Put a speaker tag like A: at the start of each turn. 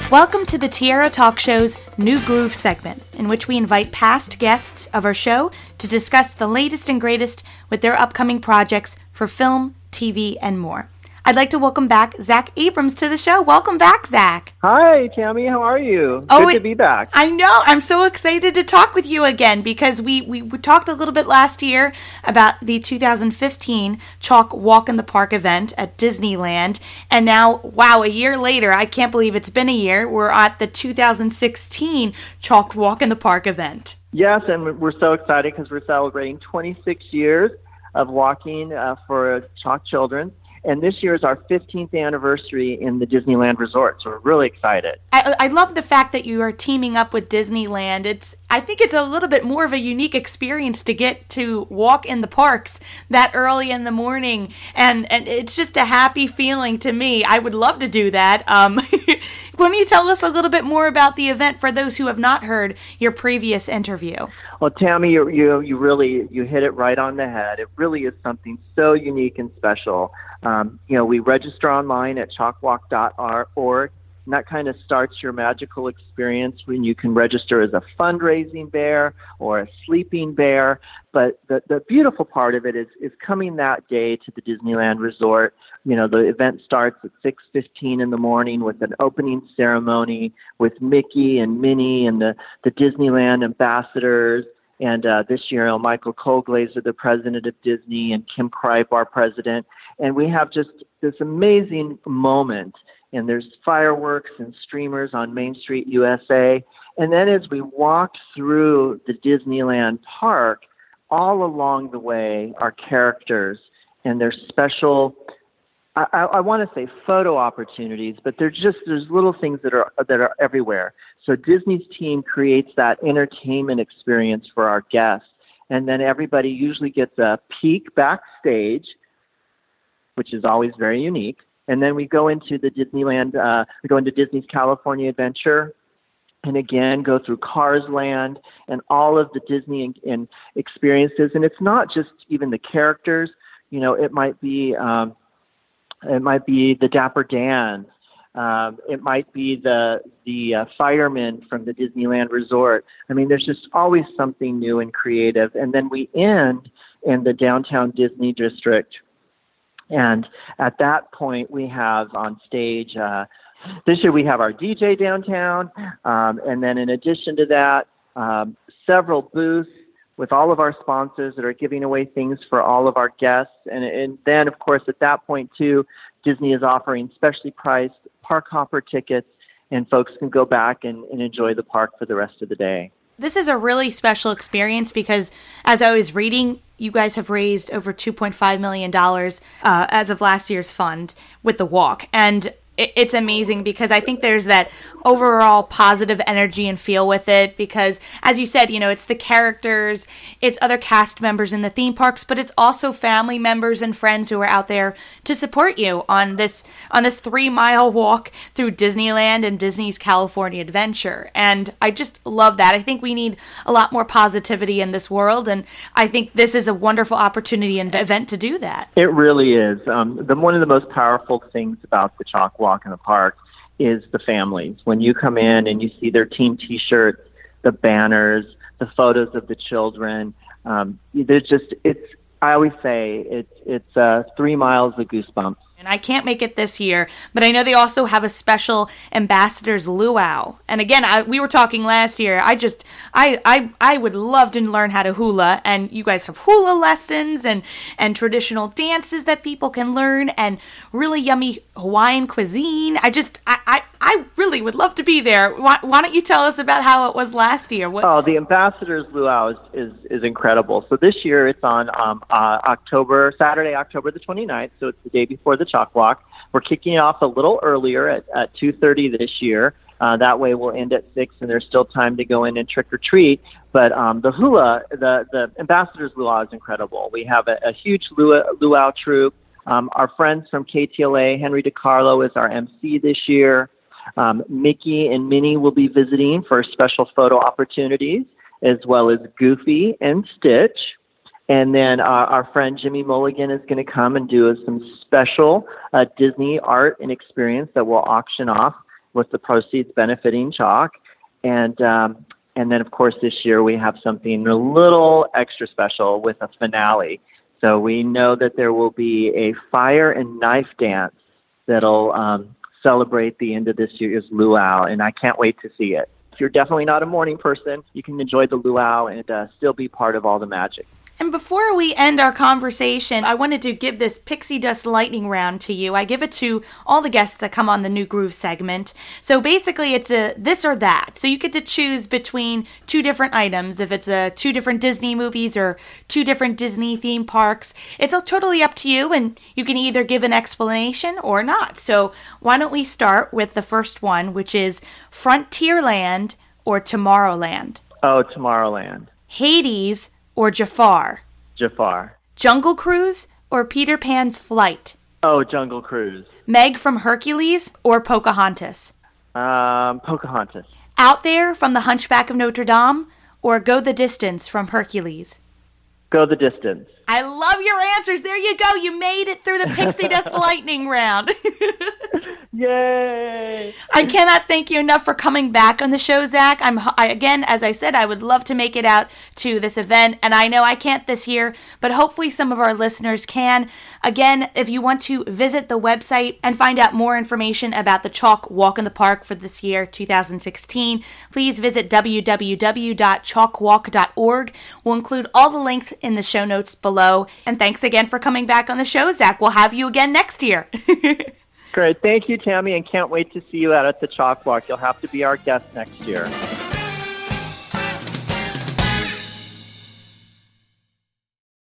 A: Welcome to the Tierra Talk Show's New Groove segment, in which we invite past guests of our show to discuss the latest and greatest with their upcoming projects for film, TV, and more. I'd like to welcome back Zach Abrams to the show. Welcome back, Zach.
B: Hi, Tammy. How are you? Good to be back.
A: I know. I'm so excited to talk with you again because we talked a little bit last year about the 2015 Chalk Walk in the Park event at Disneyland. And now, wow, a year later, I can't believe it's been a year, we're at the 2016 Chalk Walk in the Park event.
B: Yes, and we're so excited because we're celebrating 26 years of walking for Chalk Children. And this year is our 15th anniversary in the Disneyland Resort, so we're really excited.
A: I love the fact that you are teaming up with Disneyland. I think it's a little bit more of a unique experience to get to walk in the parks that early in the morning, and it's just a happy feeling to me. I would love to do that. Why don't you tell us a little bit more about the event for those who have not heard your previous interview?
B: Well, Tammy, you really hit it right on the head. It really is something so unique and special. We register online at chalkwalk.org, and that kind of starts your magical experience when you can register as a fundraising bear or a sleeping bear. But the beautiful part of it is coming that day to the Disneyland Resort. The event starts at 6:15 in the morning with an opening ceremony with Mickey and Minnie and the Disneyland ambassadors. And this year, Michael Colglazier, the president of Disney, and Kim Kripe, our president. And we have just this amazing moment. And there's fireworks and streamers on Main Street, USA. And then as we walk through the Disneyland park, all along the way are characters and their special, I want to say photo opportunities, but there's little things that are everywhere. So Disney's team creates that entertainment experience for our guests. And then everybody usually gets a peek backstage, which is always very unique. And then we go into the Disneyland, we go into Disney's California Adventure, and again go through Cars Land and all of the Disney and experiences. And it's not just even the characters. It might be the Dapper Dans. It might be the firemen from the Disneyland Resort. I mean, there's just always something new and creative. And then we end in the downtown Disney district. And at that point, we have on stage, this year we have our DJ downtown. And then in addition to that, several booths with all of our sponsors that are giving away things for all of our guests. And then, of course, at that point, too, Disney is offering specially priced park hopper tickets, and folks can go back and enjoy the park for the rest of the day.
A: This is a really special experience because, as I was reading, you guys have raised over $2.5 million as of last year's fund with the walk. And it's amazing because I think there's that overall positive energy and feel with it because, as you said, it's the characters, it's other cast members in the theme parks, but it's also family members and friends who are out there to support you on this 3-mile walk through Disneyland and Disney's California Adventure. And I just love that. I think we need a lot more positivity in this world, and I think this is a wonderful opportunity and event to do that.
B: It really is. One of the most powerful things about the Chalk Walk in the Park is the families. When you come in and you see their team T-shirts, the banners, the photos of the children, I always say it's 3 miles of goosebumps.
A: And I can't make it this year, but I know they also have a special ambassador's luau. And again, we were talking last year. I would love to learn how to hula, and you guys have hula lessons and traditional dances that people can learn, and really yummy Hawaiian cuisine. I really would love to be there. Why don't you tell us about how it was last year?
B: The ambassador's luau is incredible. So this year it's on Saturday, October the 29th. So it's the day before the Chalk Walk. We're kicking it off a little earlier at 2:30 this year. That way we'll end at 6, and there's still time to go in and trick or treat. But the ambassador's luau is incredible. We have a huge luau troupe. Our friends from KTLA, Henry DiCarlo is our MC this year. Mickey and Minnie will be visiting for special photo opportunities, as well as Goofy and Stitch. And then our friend Jimmy Mulligan is going to come and do some special Disney art and experience that we'll auction off with the proceeds benefiting Chalk. And then, of course, this year we have something a little extra special with a finale. So we know that there will be a fire and knife dance that'll celebrate the end of this year's luau, and I can't wait to see it. If you're definitely not a morning person, you can enjoy the luau and still be part of all the magic.
A: And before we end our conversation, I wanted to give this pixie dust lightning round to you. I give it to all the guests that come on the New Groove segment. So basically it's a this or that. So you get to choose between two different items. If it's two different Disney movies or two different Disney theme parks, it's all totally up to you, and you can either give an explanation or not. So why don't we start with the first one, which is Frontierland or Tomorrowland?
B: Oh, Tomorrowland.
A: Hades or Jafar?
B: Jafar.
A: Jungle Cruise or Peter Pan's Flight?
B: Oh, Jungle Cruise.
A: Meg from Hercules or Pocahontas?
B: Pocahontas.
A: Out There from The Hunchback of Notre Dame or Go the Distance from Hercules?
B: Go the Distance.
A: I love your answers. There you go. You made it through the Pixie Dust lightning round.
B: Yay!
A: I cannot thank you enough for coming back on the show, Zach. Again, as I said, I would love to make it out to this event, and I know I can't this year, but hopefully some of our listeners can. Again, if you want to visit the website and find out more information about the Chalk Walk in the Park for this year, 2016, please visit www.chalkwalk.org. We'll include all the links in the show notes below. And thanks again for coming back on the show, Zach. We'll have you again next year.
B: Great. Thank you, Tammy, and can't wait to see you out at the Chalk Walk. You'll have to be our guest next year.